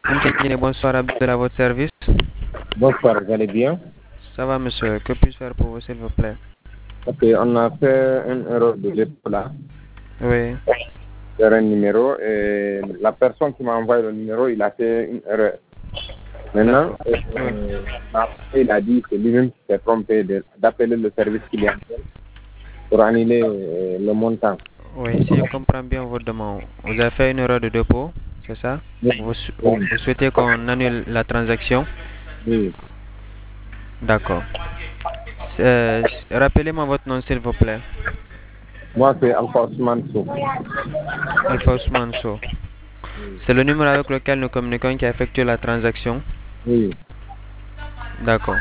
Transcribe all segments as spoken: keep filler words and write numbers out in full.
Mtengine, bonsoir, Abdel, à votre service. Bonsoir, vous allez bien? Ça va, monsieur. Que puis-je faire pour vous, s'il vous plaît? Ok, on a fait une erreur de dépôt là, Oui. sur un numéro, et la personne qui m'a envoyé le numéro, il a fait une erreur. Maintenant, D'accord. euh, après, il a dit que lui-même s'est trompé de- d'appeler le service clientèle pour annuler euh, le montant. Oui, si je comprends bien votre demande, vous avez fait une erreur de dépôt, c'est ça? Oui. Vous, sou- Oui. vous souhaitez qu'on annule la transaction? Oui. D'accord. Euh, Rappelez-moi votre nom, s'il vous plaît. Moi, c'est Alpha Ousmane Sow. Alpha Ousmane Sow. C'est le numéro avec lequel nous communiquons qui a effectué la transaction? Oui. D'accord.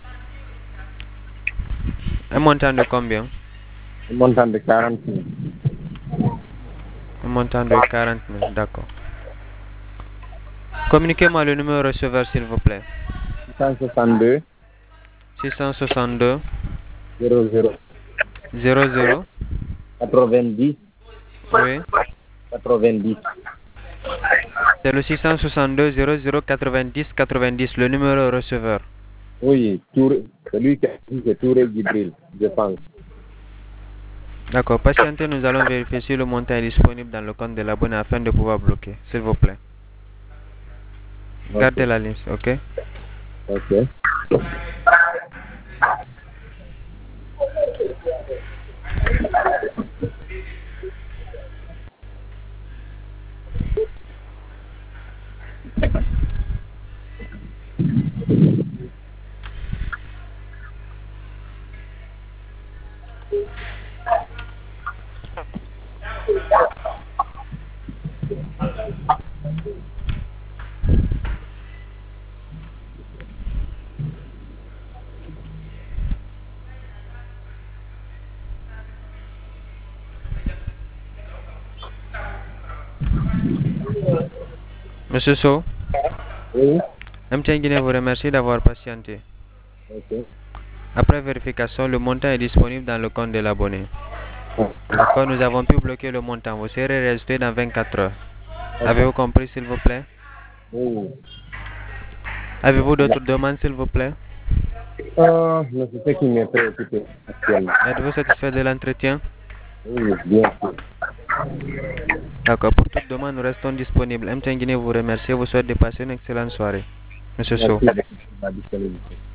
Un montant de combien? Un montant de quarante mille. Un montant de quarante mille, d'accord. Communiquez-moi le numéro receveur, s'il vous plaît. six cent soixante-deux, six cent soixante-deux, zéro zéro, zéro zéro, quatre-vingt-dix, oui. quatre-vingt-dix. C'est le six cent soixante-deux, zéro zéro, quatre-vingt-dix, quatre-vingt-dix, le numéro receveur. Oui, Touré, celui qui a dit c'est Touré Gibril, je pense. D'accord, patientez, nous allons vérifier si le montant est disponible dans le compte de l'abonné afin de pouvoir bloquer, s'il vous plaît. Ok. Gardez la ligne, ok? Ok. Monsieur So, Oui. M T N Guinée vous remercie d'avoir patienté. Ok. Après vérification, le montant est disponible dans le compte de l'abonné. D'accord, nous avons pu bloquer le montant. Vous serez rejeté dans vingt-quatre heures. Avez-vous compris, s'il vous plaît? Oui. Avez-vous d'autres demandes, s'il vous plaît? Euh, mais c'est ce qui m'est préoccupé actuellement. Êtes-vous satisfait de l'entretien? Oui, bien sûr. D'accord, pour toute demande, nous restons disponibles. M T N Guinée vous remercie et vous souhaite de passer une excellente soirée. Monsieur So. Merci de la disponibilité.